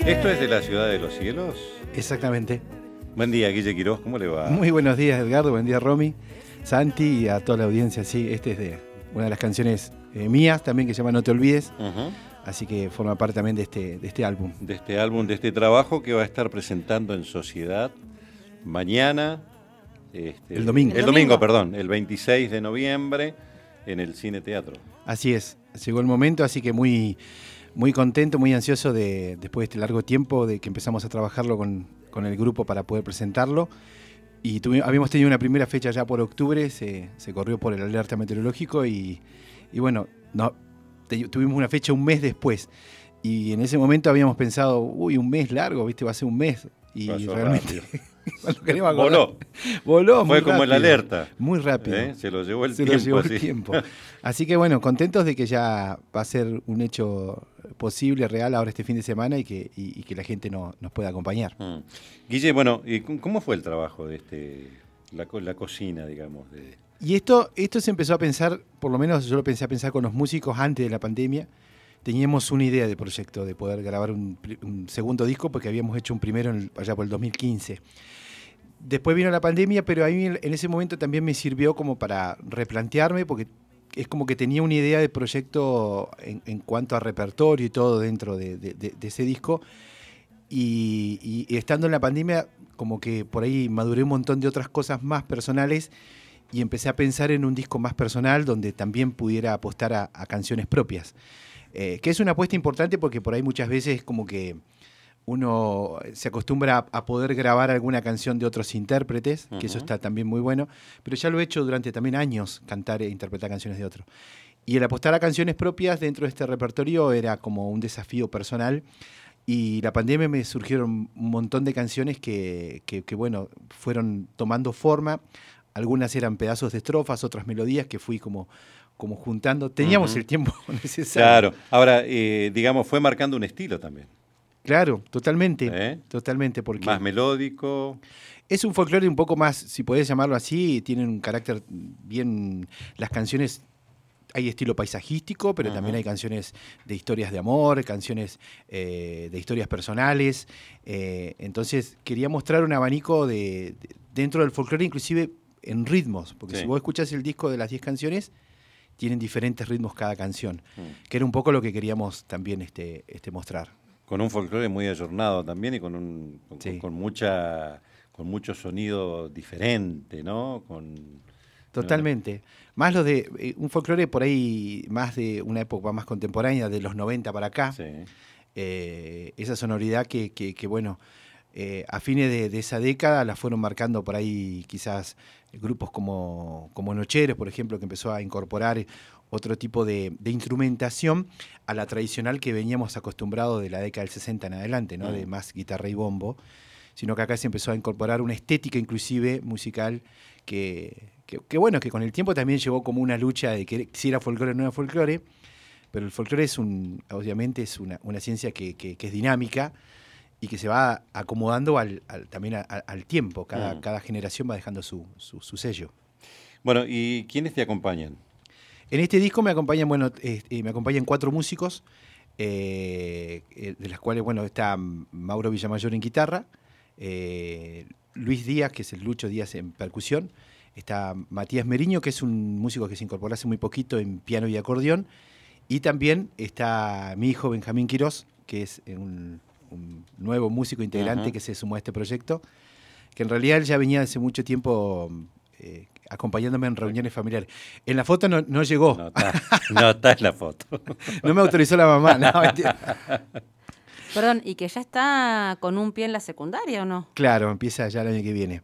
¿Esto es de la Ciudad de los Cielos? Exactamente. Buen día, Guille Quirós, ¿cómo le va? Muy buenos días, Edgardo, buen día, Romy, Santi y a toda la audiencia. Sí, este es de una de las canciones mías también que se llama No te olvides, así que forma parte también de este álbum. De este álbum, de este trabajo que va a estar presentando en Sociedad mañana. El domingo. El domingo, perdón, el 26 de noviembre en el Cine Teatro. Así es, llegó el momento, así que muy contento, muy ansioso después de este largo tiempo de que empezamos a trabajarlo con el grupo para poder presentarlo. Y habíamos tenido una primera fecha ya por octubre, se corrió por el alerta meteorológico y bueno, tuvimos una fecha un mes después. Y en ese momento habíamos pensado, un mes largo, ¿viste? Va a ser un mes. Y pasó realmente voló. Muy Fue como rápido, el alerta. Muy rápido. Se lo llevó el tiempo. Así que bueno, contentos de que ya va a ser un hecho posible, real, ahora este fin de semana y que la gente nos pueda acompañar. Guille, bueno, ¿cómo fue el trabajo de la cocina, digamos? Y esto se empezó a pensar, por lo menos yo lo pensé a pensar con los músicos antes de la pandemia. Teníamos una idea de proyecto, de poder grabar un segundo disco, porque habíamos hecho un primero allá por el 2015. Después vino la pandemia, pero a mí en ese momento también me sirvió como para replantearme, porque es como que tenía una idea de proyecto en cuanto a repertorio y todo dentro de ese disco. Y estando en la pandemia, como que por ahí maduré un montón de otras cosas más personales y empecé a pensar en un disco más personal donde también pudiera apostar a canciones propias. Que es una apuesta importante porque por ahí muchas veces como que uno se acostumbra a poder grabar alguna canción de otros intérpretes, que eso está también muy bueno, pero ya lo he hecho durante también años, cantar e interpretar canciones de otros. Y el apostar a canciones propias dentro de este repertorio era como un desafío personal, y la pandemia me surgieron un montón de canciones que bueno, fueron tomando forma. Algunas eran pedazos de estrofas, otras melodías que fui como juntando. Teníamos el tiempo necesario. Claro. Ahora, digamos, fue marcando un estilo también. Claro, totalmente. Totalmente. Porque más melódico. Es un folclore un poco más, si podés llamarlo así, tienen un carácter bien. Las canciones, hay estilo paisajístico, pero también hay canciones de historias de amor, canciones de historias personales. Entonces, quería mostrar un abanico dentro del folclore, inclusive en ritmos. Porque si vos escuchás el disco de las 10 canciones, tienen diferentes ritmos cada canción, que era un poco lo que queríamos también mostrar. Con un folclore muy ayornado también y con mucho sonido diferente, ¿no? Totalmente. Más lo de un folclore por ahí, más de una época más contemporánea, de los 90 para acá. Sí. Esa sonoridad que bueno, a fines de esa década la fueron marcando por ahí quizás grupos como Nocheros, por ejemplo, que empezó a incorporar otro tipo de instrumentación a la tradicional que veníamos acostumbrados de la década del 60 en adelante, ¿no? De más guitarra y bombo, sino que acá se empezó a incorporar una estética inclusive musical que bueno, que con el tiempo también llevó como una lucha de que si era folclore o no era folclore, pero el folclore obviamente es una ciencia que es dinámica y que se va acomodando también al tiempo. Cada generación va dejando su sello. Bueno, ¿y quiénes te acompañan? En este disco me acompañan 4 músicos, de las cuales, bueno, está Mauro Villamayor en guitarra, Luis Díaz, que es el Lucho Díaz en percusión, está Matías Meriño, que es un músico que se incorporó hace muy poquito en piano y acordeón, y también está mi hijo Benjamín Quirós, que es un nuevo músico integrante que se sumó a este proyecto, que en realidad él ya venía hace mucho tiempo acompañándome en reuniones familiares. En la foto no llegó. No está en la foto. No me autorizó la mamá. No, mentira. Perdón, ¿y que ya está con un pie en la secundaria o no? Claro, empieza ya el año que viene.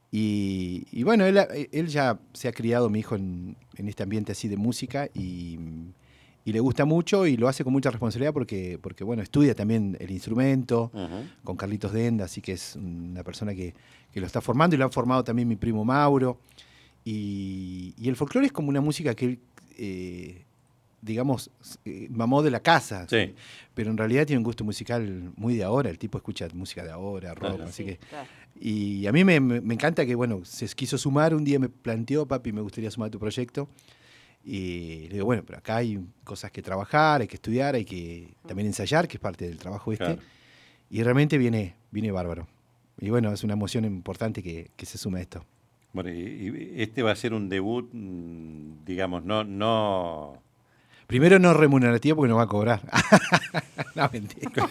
Y bueno, él ya se ha criado, mi hijo, en este ambiente así de música y le gusta mucho y lo hace con mucha responsabilidad porque bueno, estudia también el instrumento con Carlitos Denda, así que es una persona que lo está formando y lo ha formado también mi primo Mauro. Y el folclore es como una música que él, digamos, mamó de la casa, sí. Pero en realidad tiene un gusto musical muy de ahora, el tipo escucha música de ahora, rock, claro. Así que... Claro. Y a mí me encanta que, bueno, se quiso sumar, un día me planteó, papi, me gustaría sumar a tu proyecto, y le digo, bueno, pero acá hay cosas que trabajar, hay que estudiar, hay que también ensayar, que es parte del trabajo este. Claro. y realmente viene bárbaro. Y bueno, es una emoción importante que se suma a esto. Bueno, y este va a ser un debut, digamos, no... Primero no remunerativo porque no va a cobrar. No, mentira.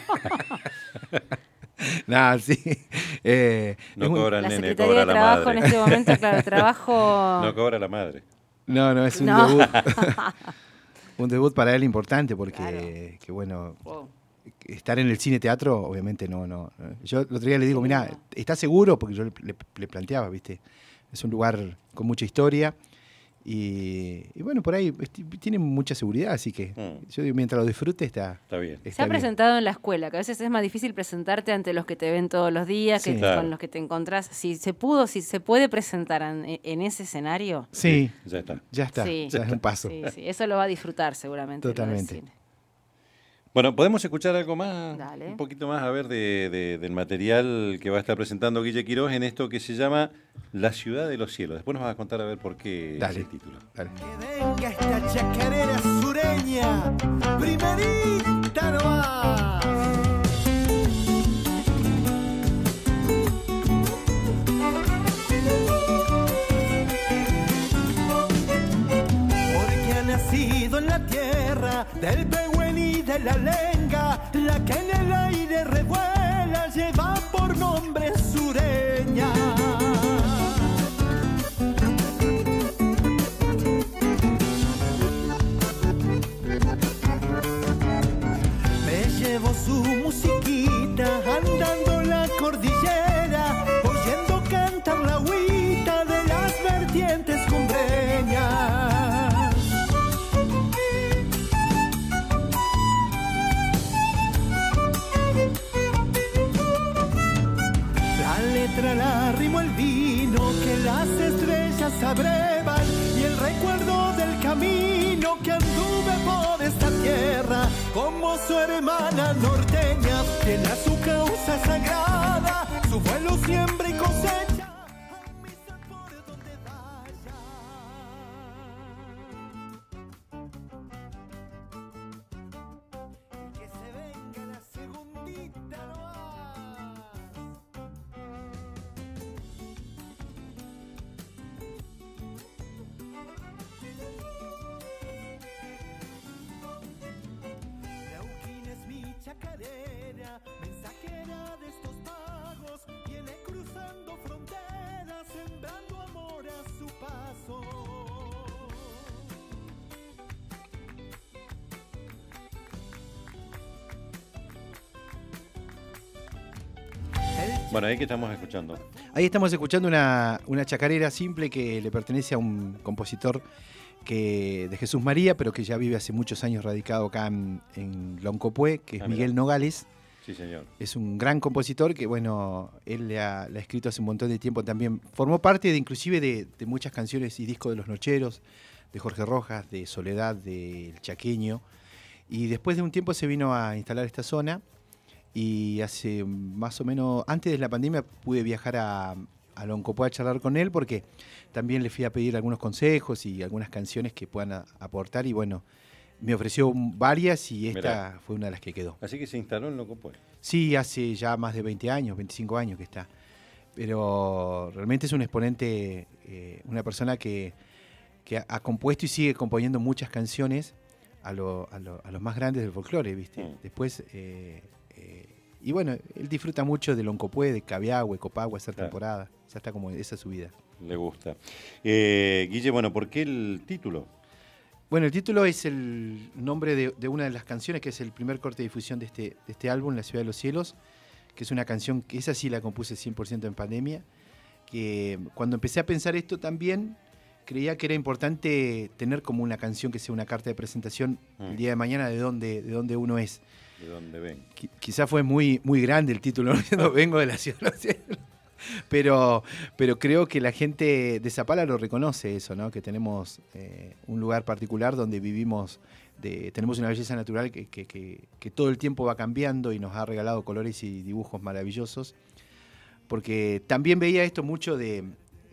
No, sí. No cobra el La nene, Secretaría cobra de la Trabajo madre. en este momento, claro, trabajo... No cobra la madre. No, es un No. debut. Un debut para él importante porque, Claro. que bueno, Wow. estar en el cine-teatro, obviamente no. Yo el otro día le digo, Qué mirá, lindo. ¿estás seguro? Porque yo le planteaba, ¿viste? Es un lugar con mucha historia y bueno, por ahí tiene mucha seguridad, así que yo digo, mientras lo disfrute Está bien. Se ha bien. presentado en la escuela, que a veces es más difícil presentarte ante los que te ven todos los días, Sí. que Claro. con los que te encontrás. Si se puede presentar en ese escenario, Sí, Ya está. ya está, Sí. ya es un paso. sí, eso lo va a disfrutar seguramente. lo del Totalmente. cine. Bueno, ¿podemos escuchar algo más? Dale. Un poquito más, a ver, del material que va a estar presentando Guille Quirós en esto que se llama La Ciudad de los Cielos. Después nos vas a contar a ver por qué Dale. ese título. Dale. Que venga esta chacarera sureña, primerita nomás. Porque ha nacido en la tierra del Pehuen y de la Lenga, la que en el aire revuela lleva por nombre sureña. Me llevo su musiquita andando la cordillera, oyendo cantar la agüita de las vertientes cumbreñas. La letra la rimo el vino que las estrellas abrevan y el recuerdo del camino que anduve por esta tierra como su hermana norteña tiene a su causa sagrada, su vuelo siembra y cosecha a misa por donde vaya. Y que se venga la segundita nomás. Neuquén es mi chacarera, mensajera de estos pagos, viene cruzando fronteras, sembrando amor a su paso. Bueno, ahí que estamos escuchando. Ahí estamos escuchando una chacarera simple que le pertenece a un compositor de Jesús María, pero que ya vive hace muchos años radicado acá en Loncopué, que es Mira. Miguel Nogales. Sí, señor. Es un gran compositor que, bueno, él le ha escrito hace un montón de tiempo también. Formó parte inclusive de muchas canciones y discos de Los Nocheros, de Jorge Rojas, de Soledad, de El Chaqueño. Y después de un tiempo se vino a instalar esta zona y hace más o menos, antes de la pandemia, pude viajar a Loncopué a charlar con él porque también le fui a pedir algunos consejos y algunas canciones que puedan aportar y bueno, me ofreció varias y esta Mirá. fue una de las que quedó. Así que se instaló en Loncopué. Sí, hace ya más de 20 años, 25 años que está. Pero realmente es un exponente, una persona que ha compuesto y sigue componiendo muchas canciones a los más grandes del folclore, ¿viste? Después, y bueno, él disfruta mucho de Loncopué, de Cabiagüe, Copagua, esa Claro. temporada. Ya está como esa es su vida. Le gusta. Guille, bueno, ¿por qué el título? Bueno, el título es el nombre de una de las canciones, que es el primer corte de difusión de este álbum, La Ciudad de los Cielos, que es una canción que esa sí la compuse 100% en pandemia, que cuando empecé a pensar esto también, creía que era importante tener como una canción que sea una carta de presentación el día de mañana de dónde uno es. ¿De dónde ven? Quizás fue muy grande el título, no vengo de la Ciudad de los Cielos. Pero creo que la gente de Zapala lo reconoce eso, ¿no? Que tenemos un lugar particular donde vivimos, tenemos una belleza natural que todo el tiempo va cambiando y nos ha regalado colores y dibujos maravillosos. Porque también veía esto mucho de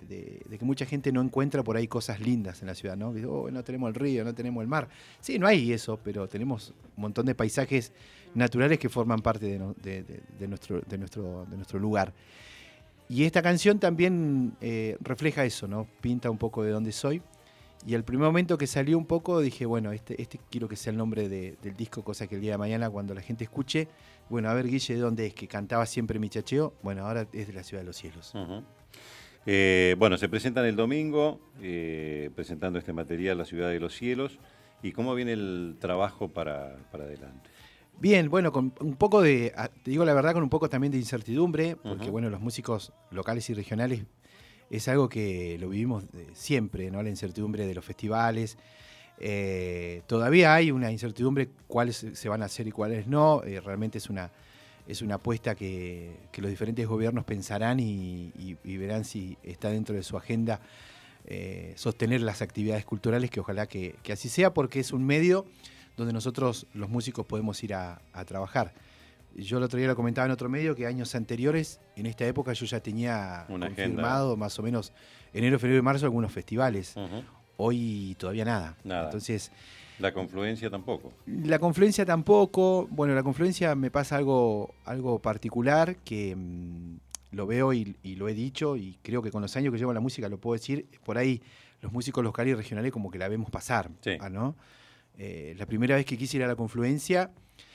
de que mucha gente no encuentra por ahí cosas lindas en la ciudad, ¿no? No tenemos el río, no tenemos el mar. Sí, no hay eso, pero tenemos un montón de paisajes naturales que forman parte de nuestro lugar. Y esta canción también refleja eso, ¿no? Pinta un poco de dónde soy. Y al primer momento que salió un poco dije, bueno, este quiero que sea el nombre del disco, cosa que el día de mañana cuando la gente escuche, bueno, a ver, Guille, ¿de dónde es? Que cantaba siempre mi chacheo. Bueno, ahora es de la Ciudad de los Cielos. Uh-huh. Bueno, se presentan el domingo, presentando este material, La Ciudad de los Cielos. ¿Y cómo viene el trabajo para adelante? Bien, bueno, con un poco te digo la verdad, con un poco también de incertidumbre, porque bueno, los músicos locales y regionales es algo que lo vivimos siempre, ¿no? La incertidumbre de los festivales. Todavía hay una incertidumbre cuáles se van a hacer y cuáles no. Realmente es una apuesta que los diferentes gobiernos pensarán y verán si está dentro de su agenda sostener las actividades culturales, que ojalá que así sea, porque es un medio donde nosotros los músicos podemos ir a trabajar. Yo el otro día lo comentaba en otro medio que años anteriores, en esta época yo ya tenía una confirmado agenda. Más o menos enero, febrero y marzo algunos festivales. Uh-huh. Hoy todavía nada. Entonces, la confluencia tampoco. La confluencia tampoco. Bueno, la confluencia me pasa algo particular que lo veo y lo he dicho, y creo que con los años que llevo en la música lo puedo decir. Por ahí los músicos locales y regionales como que la vemos pasar, sí. ¿no? La primera vez que quise ir a la confluencia,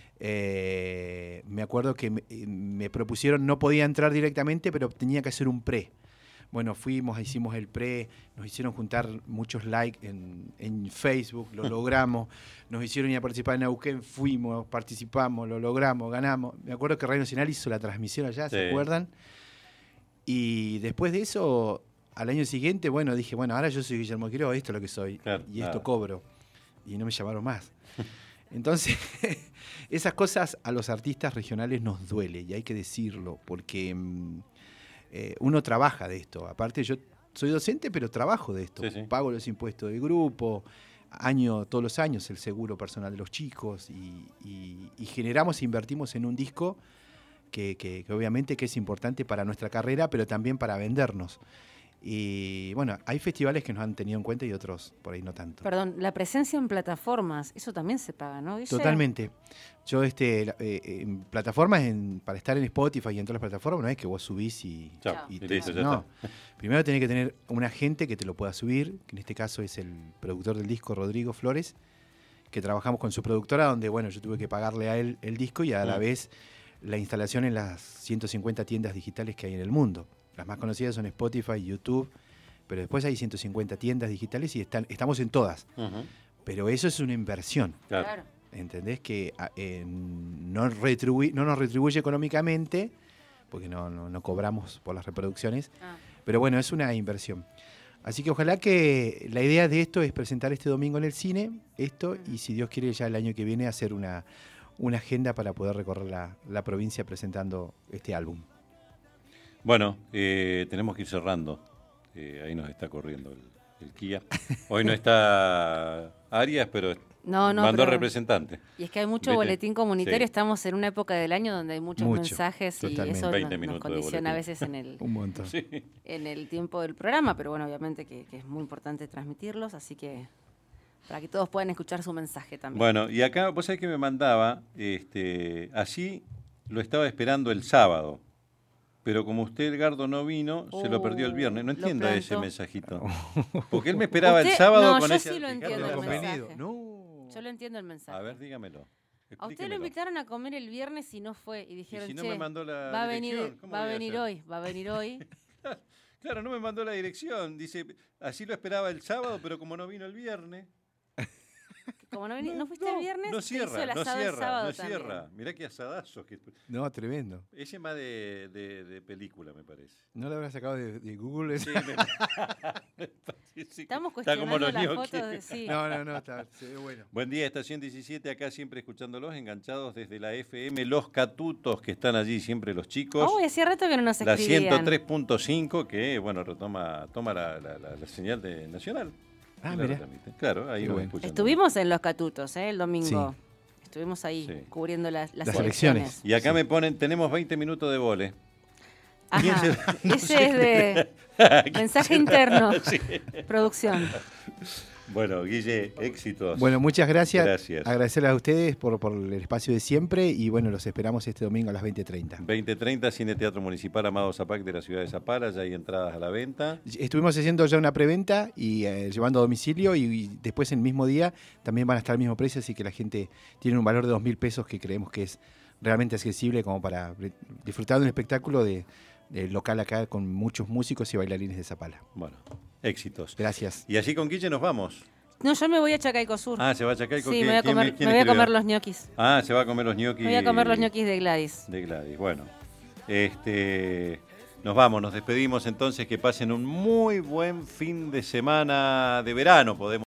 me acuerdo que me propusieron, no podía entrar directamente, pero tenía que hacer un pre. Bueno, hicimos el pre, nos hicieron juntar muchos likes en Facebook, lo logramos, nos hicieron ir a participar en Neuquén, fuimos, participamos, lo logramos, ganamos. Me acuerdo que Radio Nacional hizo la transmisión allá, sí. ¿Se acuerdan? Y después de eso, al año siguiente, bueno, dije, bueno, ahora yo soy Guillermo Quiroga, esto es lo que soy, claro, y esto cobro. Y no me llamaron más. Entonces, esas cosas a los artistas regionales nos duele, y hay que decirlo, porque uno trabaja de esto. Aparte, yo soy docente, pero trabajo de esto. Sí. Pago los impuestos del grupo, todos los años el seguro personal de los chicos, y generamos e invertimos en un disco que obviamente que es importante para nuestra carrera, pero también para vendernos. Y bueno, hay festivales que nos han tenido en cuenta y otros por ahí no tanto. Perdón, la presencia en plataformas, eso también se paga, ¿no, Guille? Totalmente. Yo en plataformas, para estar en Spotify y en todas las plataformas, no es que vos subís y listo, ya no. está. Primero tenés que tener un agente que te lo pueda subir, que en este caso es el productor del disco, Rodrigo Flores, que trabajamos con su productora, donde bueno, yo tuve que pagarle a él el disco y a la vez la instalación en las 150 tiendas digitales que hay en el mundo. Las más conocidas son Spotify, YouTube, pero después hay 150 tiendas digitales y estamos en todas. Uh-huh. Pero eso es una inversión. Claro. ¿Entendés? Que no nos retribuye económicamente, porque no cobramos por las reproducciones, pero bueno, es una inversión. Así que ojalá que la idea de esto es presentar este domingo en el cine, y si Dios quiere ya el año que viene hacer una agenda para poder recorrer la provincia presentando este álbum. Bueno, tenemos que ir cerrando. Ahí nos está corriendo el Kia. Hoy no está Arias, pero mandó representante. Y es que hay mucho ¿Viste? boletín comunitario. Sí. Estamos en una época del año donde hay muchos mensajes totalmente. y eso 20 nos minutos de condiciona a boletín. veces Un montón. Sí. en el tiempo del programa, pero bueno, obviamente que es muy importante transmitirlos, así que para que todos puedan escuchar su mensaje también. Bueno, y acá vos sabés que me mandaba, así lo estaba esperando el sábado. Pero como usted, Edgardo, no vino, se lo perdió el viernes. No entiendo ese mensajito. Porque él me esperaba el sábado con yo ese... sí lo entiendo el mensaje. No. Yo lo entiendo el mensaje. A ver, dígamelo. A usted lo invitaron a comer el viernes y no fue. Y dijeron, ¿Y si no me mandó la va a dirección? ¿Cómo va a voy a venir hacer? hoy, va a venir hoy. Claro, no me mandó la dirección. Dice, así lo esperaba el sábado, pero como no vino el viernes... Como no fuiste el viernes, no te hizo cierra, el no asado el cierra, sábado no también. cierra. Mirá qué asadazos. No, tremendo. Ese más de película, me parece. ¿No lo habrás sacado de Google? Sí, sí. Estamos Está como cuestionando los las ñoquis. fotos de sí. No, se ve bueno. Buen día, Estación 17, acá siempre escuchándolos, enganchados desde la FM Los Catutos, que están allí siempre los chicos. Oh, hacía rato que no nos La escribían. 103.5, que bueno, toma la señal de Nacional. Ah, La mirá. retransmite. Claro, ahí Qué lo bueno. escuchan. Estuvimos en Los Catutos, el domingo. Sí. Estuvimos ahí Sí. cubriendo las Las elecciones. elecciones. Y acá Sí. me ponen, tenemos 20 minutos de vole. Ajá. No Ese sé. es de mensaje interno. Sí. Producción. Bueno, Guille, éxitos. Bueno, muchas gracias. Gracias. Agradecerles a ustedes por el espacio de siempre y bueno, los esperamos este domingo a las 20:30. 20:30, Cine Teatro Municipal Amado Zapac de la ciudad de Zapala, ya hay entradas a la venta. Estuvimos haciendo ya una preventa y llevando a domicilio y después en el mismo día también van a estar al mismo precio, así que la gente tiene un valor de 2.000 pesos que creemos que es realmente accesible como para disfrutar de un espectáculo de local acá con muchos músicos y bailarines de Zapala. Bueno, éxitos. Gracias. Y allí con Guille nos vamos. No, yo me voy a Chacaico Sur. Ah, se va a Chacaico. Sí, ¿Quién- me voy a quién- comer, quién me voy a escribió? comer los ñoquis. Ah, se va a comer los ñoquis. Me voy a comer los ñoquis de Gladys. De Gladys. Bueno, nos vamos, nos despedimos entonces. Que pasen un muy buen fin de semana de verano, podemos